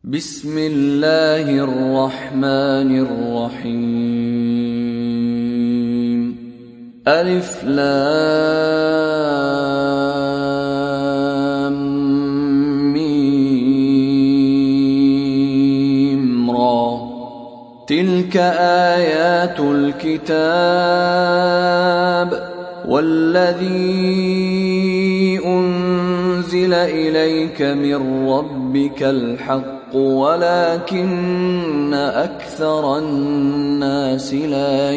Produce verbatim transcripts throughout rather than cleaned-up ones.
بسم الله الرحمن الرحيم. ألف لام ميم را. تلك آيات الكتاب والذي أنزل إليك من ربك الحق ولكن أكثر الناس لا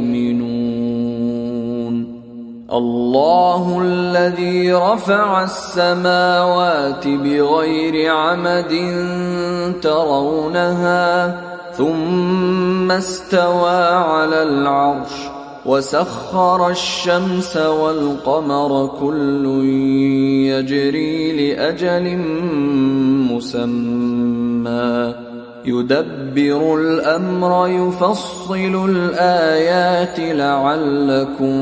يؤمنون. الله الذي رفع السماوات بغير عمد ترونها ثم استوى على العرش وسخر الشمس والقمر كل يجري لأجل مسمى يدبر الأمر يفصل الآيات لعلكم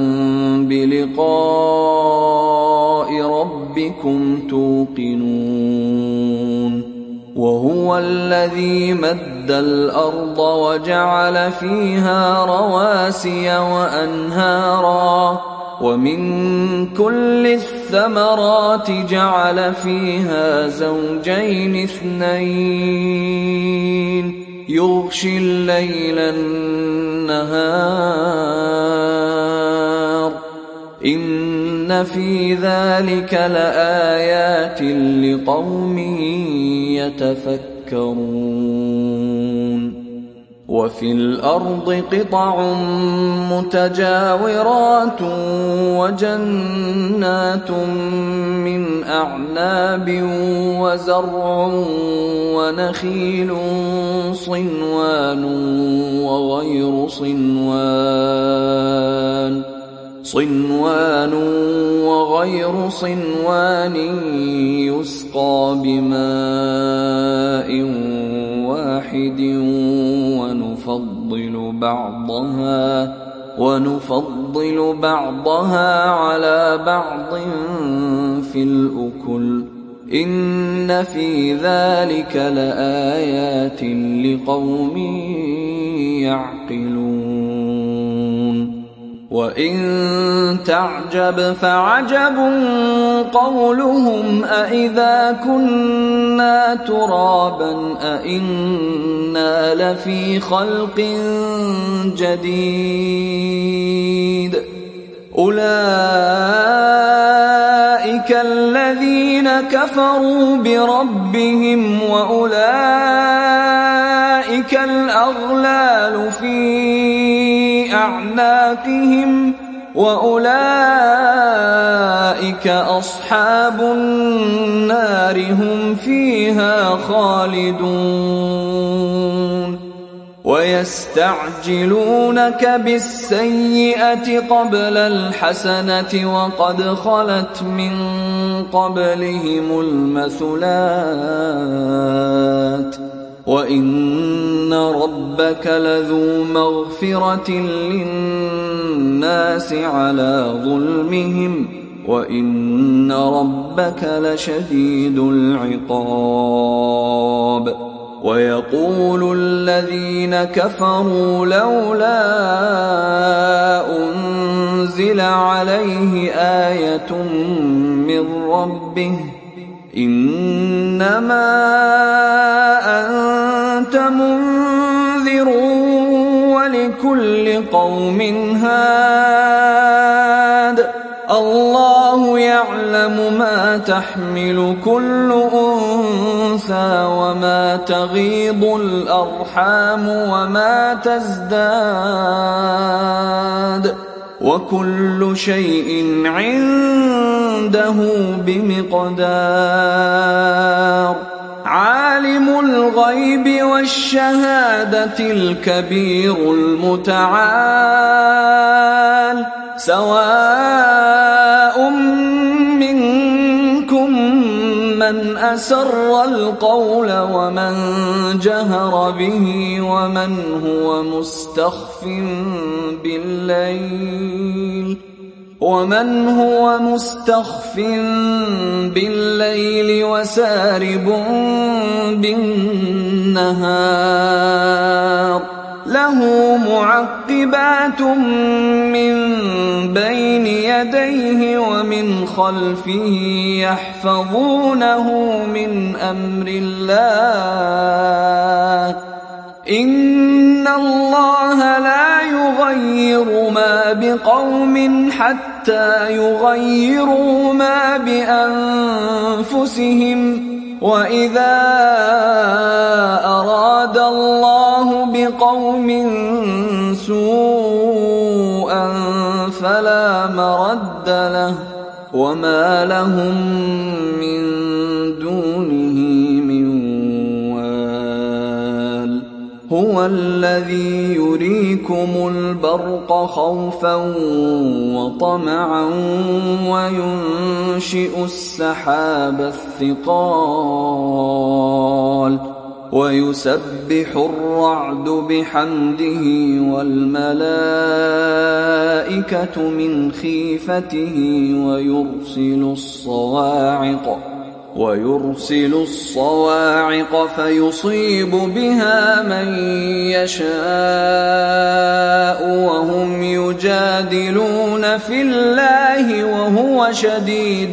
بلقاء ربكم توقنون. وهو الذي مد الأرض وجعل فيها رواسي وأنهارا ومن كل الثمرات جعل فيها زوجين اثنين يغشي الليل النهار إن في ذلك لآيات لقوم يتفكرون. وفي الأرض قطع متجاورات وجنات من أعناب وزرع ونخيل صنوان وغير صنوان صنوان وغير صنوان يسقى بماء واحد ونفضل بعضها ونفضل بعضها على بعض في الأكل إن في ذلك لآيات لقوم يعقلون. وإن تعجب فعجب قولهم أإذا كنا ترابا أإنا لفي خلق جديد أولئك الذين كفروا بربهم وأولئك الأغلال في أعناقهم وأولئك أصحاب النار هم فيها خالدون. ويستعجلونك بالسيئة قبل الحسنة وقد خلت من قبلهم المثلات وإن ربك لذو مغفرة للناس على ظلمهم وإن ربك لشديد العقاب. ويقول الذين كفروا لولا أنزل عليه آية من ربه إنما أنت منذر ولكل قوم هاد الله يعلم ما تحمل كل أنثى وما تغيض الأرحام وما تزداد وكل شيء عنده بمقدار. عالم الغيب والشهادة الكبير المتعال سواء منكم من أسر القول ومن جهر به ومن هو مستخف بالليل ومن هو مستخف بالليل وسارب بالنهار له معقبات من بين يديه ومن خلفه يحفظونه من أمر الله إن الله لا يغير ما بقوم حتى يغيروا ما بأنفسهم وإذا أراد الله بقوم سوءا فلا مرد له وما لهم من دونه من وال هو الذي يريكم البرق خوفا وطمعا وينشئ السحاب الثقال ويسبح الرعد بحمده والملائكة من خيفته ويرسل الصواعق ويرسل الصواعق فيصيب بها من يشاء وهم يجادلون في الله وهو شديد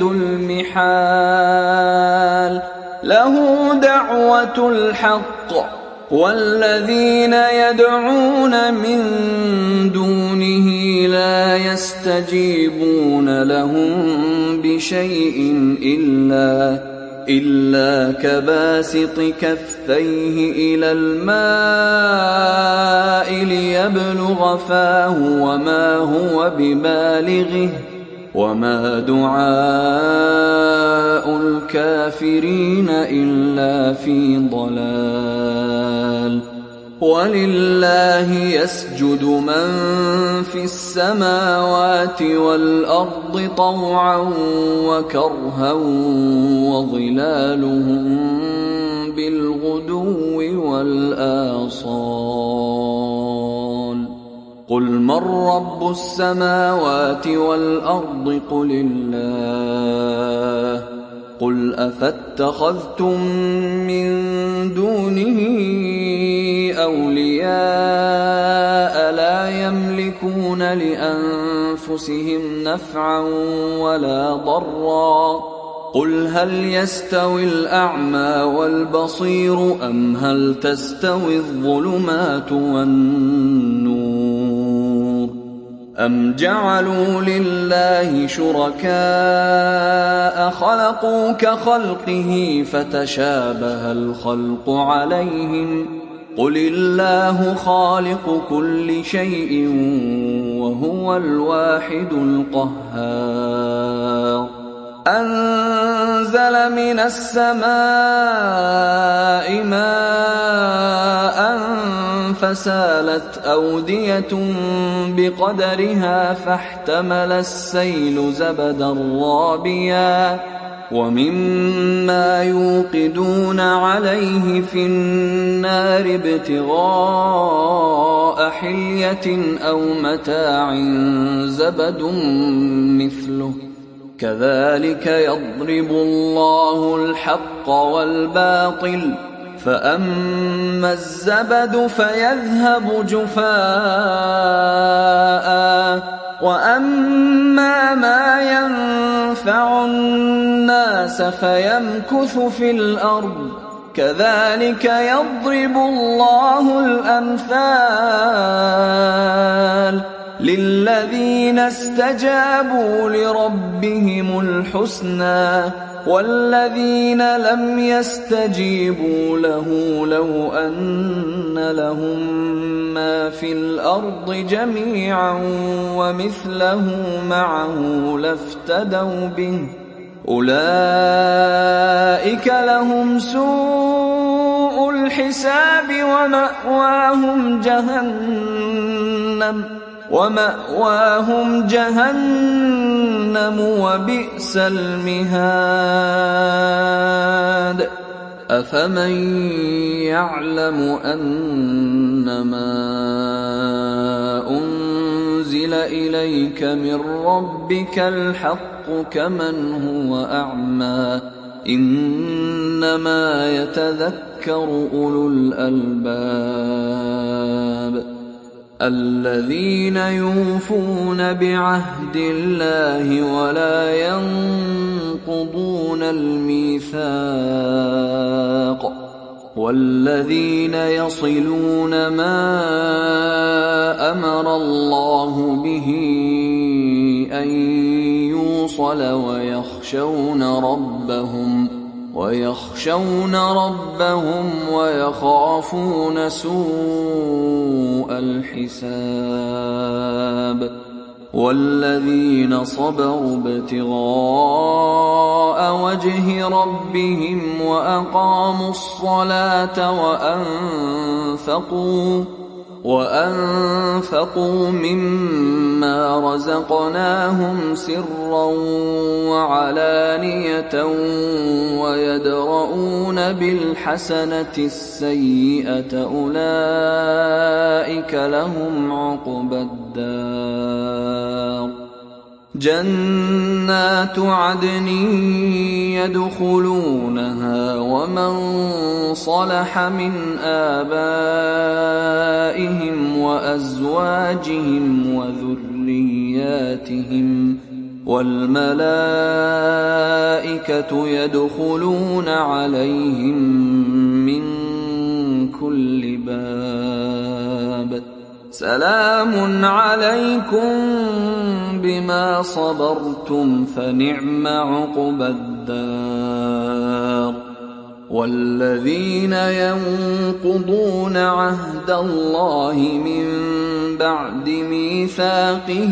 المحال له دعوة الحق والذين يدعون من دونه لا يستجيبون لهم بشيء إلا إلا كباسط كفيه إلى الماء ليبلغ فاه وما هو ببالغه وما دعاء الكافرين إلا في ضلال ولله يسجد من في السماوات والأرض طوعا وكرها وظلالهم بالغدو والآصال قل من رب السماوات والأرض قل الله قل أفاتخذتم من دونه أولياء لا يملكون لأنفسهم نفعا ولا ضرا قل هل يستوي الأعمى والبصير أم هل تستوي الظلمات والنور أم جعلوا لله شركاء خلقوا كخلقه فتشابه الخلق عليهم قل الله خالق كل شيء وهو الواحد القهار أنزل من السماء ماء فسالت أودية بقدرها فاحتمل السيل زبدا رابيا ومما يوقدون عليه في النار ابتغاء حلية أو متاع زبد مثله كذلك يضرب الله الحق والباطل فأما الزبد فيذهب جفاء وأما ما ينفع الناس فيمكث في الأرض كذلك يضرب الله الأمثال للذين استجابوا لربهم الحسنى والذين لم يستجيبوا له لو أن لهم ما في الأرض جميعا ومثله معه لافتدوا به أولئك لهم سوء الحساب ومأواهم جهنم ومأواهم جهنم وبئس المهاد أفمن يعلم أنما أنزل أنزل إليك من ربك الحق كمن هو أعمى إنما يتذكر أولو الألباب الذين يوفون بعهد الله ولا ينقضون الميثاق والذين يصلون ما أمر الله به أن يوصل ويخشون ربهم ويخشون ربهم ويخافون سوء الحساب والذين صبروا ابتغاء وجه ربهم وأقاموا الصلاة وأنفقوا وأنفقوا مما رزقناهم سرا وعلانية ويدرؤون بالحسنة السيئة أولئك لهم عقبى الدار جنات عدن يدخلونها ومن صلح من آبائهم وأزواجهم وذرياتهم والملائكة يدخلون عليهم من كل باب سلام عليكم بما صبرتم فنعم عقبى الدار والذين ينقضون عهد الله من بعد ميثاقه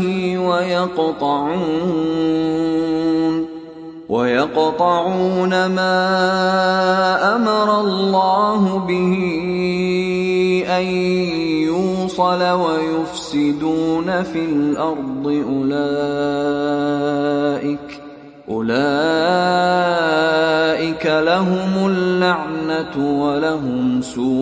ويقطعون ويقطعون ما أمر الله به أن يوصل ويفسدون في الأرض أولئك أولئك لهم اللعنة ولهم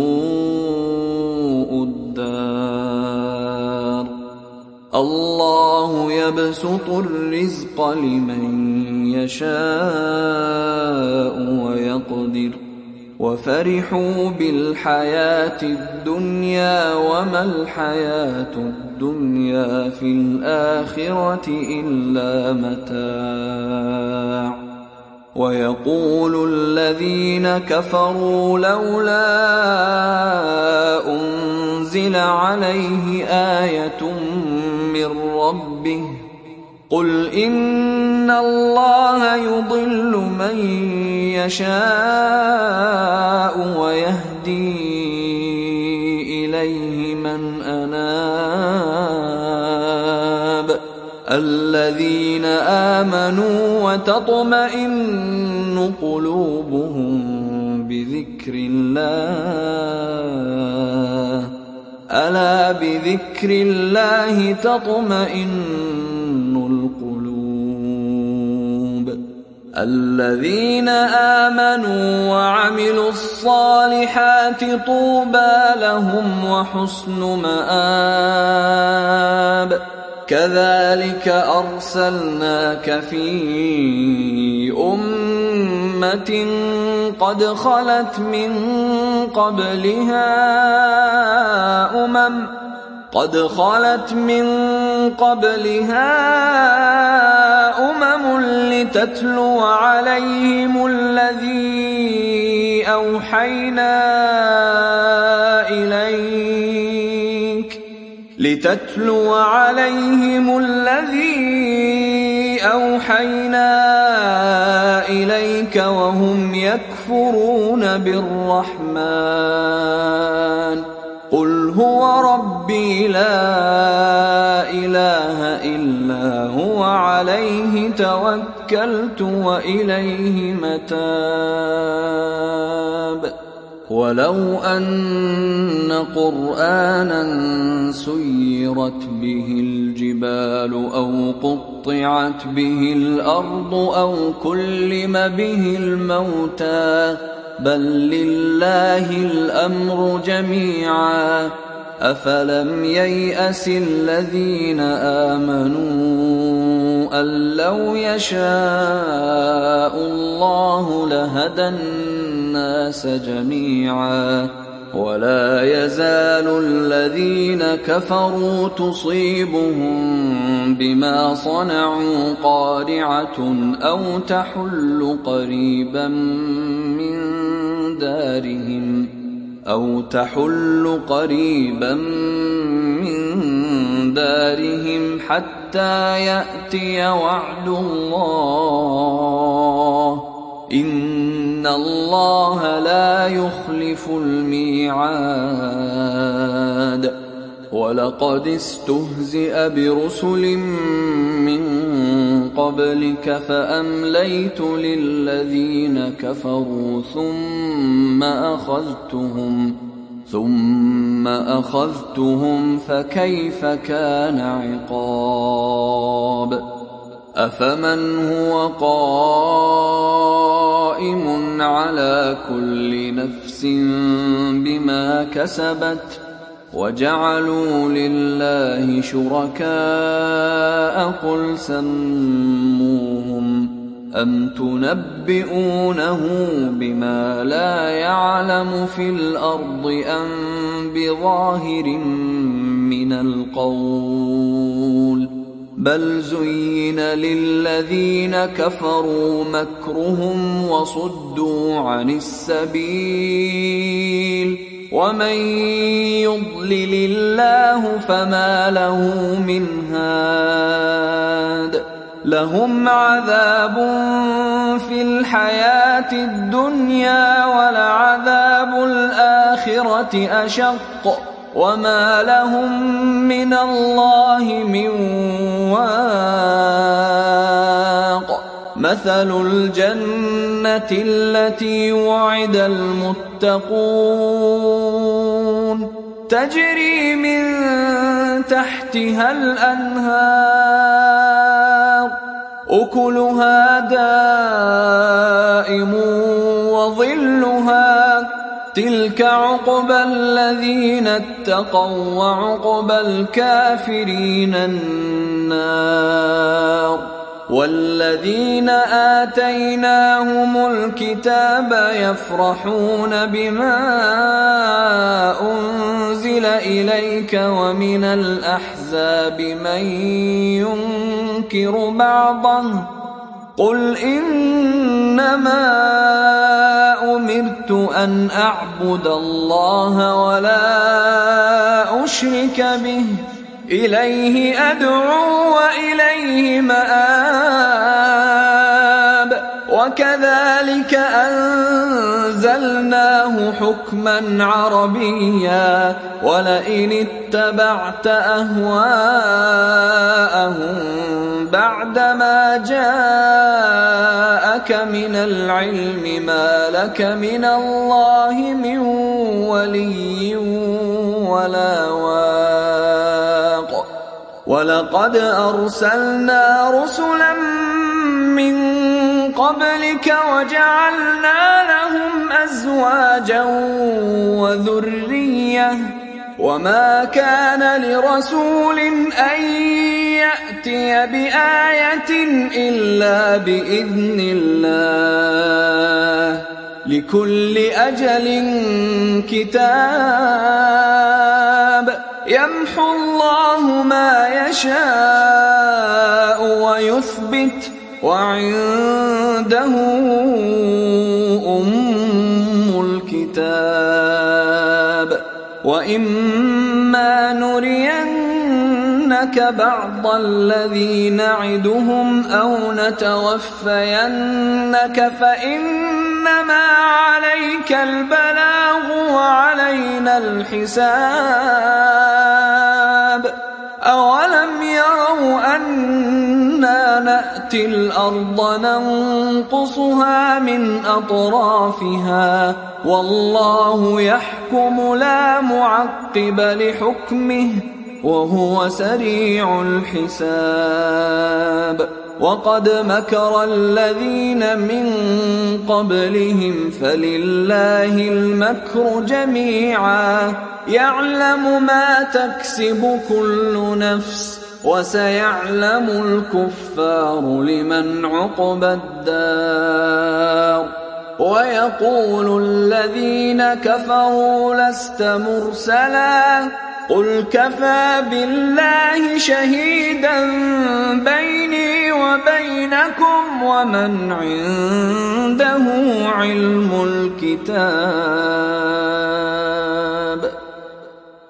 سوء الدار الله يبسط الرزق لمن يشاء ويقدر وفرحوا بالحياة الدنيا وما الحياة الدنيا في الآخرة إلا متاع ويقول الذين كفروا لولا أنزل عليه آية من ربه قل إن الله يضل من يشاء ويهدي إليه من أناب الذين آمنوا وتطمئن قلوبهم بذكر الله ألا بذكر الله تطمئن القلوب الذين آمنوا وعملوا الصالحات طوبى لهم وحسن مآب كذلك أرسلناك في أمة قد خلت من قبلها أمم قد خلت من قبلها أمم لتتلو عليهم الذي أوحينا إليك لتتلو عليهم الذي أوحينا إليك وهم يكفرون بالرحمن قل هو ربي لا إله إلا هو عليه توكلت وإليه متاب ولو أن قرآنا سيرت به الجبال أو قطعت به الأرض أو كلم به الموتى بل لله الأمر جميعا أفلم ييأس الذين آمنوا أن لو يشاء الله لهدى الناس جميعا ولا يزال الذين كفروا تصيبهم بما صنعوا قارعة أو تحل قريبا من دارهم أو تحل قريبا من دارهم حتى يأتي وعد الله إن الله لا يخلف الميعاد ولقد استهزئ برسل من قبلك فأمليت للذين كفروا ثم أخذتهم ثم أخذتهم فكيف كان عقاب أفمن هو قائم على كل نفس بما كسبت وجعلوا لله شركاء قل سموهم أم تنبئونه بما لا يعلم في الأرض أم بظاهر من القول بل زين للذين كفروا مكرهم وصدوا عن السبيل ومن يضلل الله فما له من هاد لهم عذاب في الحياة الدنيا ولعذاب الآخرة أشق وما لهم من الله من واق مثل الجنة التي وعد المتقون تجري من تحتها الأنهار أكلها دائم وظلها تلك عقبى الذين اتقوا وعقبى الكافرين النار والذين آتيناهم الكتاب يفرحون بما أنزل إليك ومن الأحزاب من ينكر بعضه قل إنما أمرت أن أعبد الله ولا أشرك به إليه أدعو وإليه مآب وكذلك أنزلناه حكما عربيا ولئن اتبعت أهواءهم بعدما جاءك من العلم ما لك من الله من ولي ولا واق ولقد أرسلنا رسلا من قبلك وجعلنا لهم أزواجا وذرية وما كان لرسول أن يأتي بآية إلا بإذن الله لكل أجل كتاب يمحو الله ما يشاء ويثبت وعنده أم الكتاب وإما نرينك بعض الذي نعدهم أو نتوفينك فإنما عليك البلاغ وعلينا الحساب أولم يروا أنا نأتي الأرض ننقصها من أطرافها والله يحكم لا معقب لحكمه وهو سريع الحساب وقد مكر الذين من قبلهم فلله المكر جميعا يعلم ما تكسب كل نفس وسيعلم الكفار لمن عقبى الدار ويقول الذين كفروا لست مرسلا قل كفى بالله شهيدا بيني وبينكم ومن عنده علم الكتاب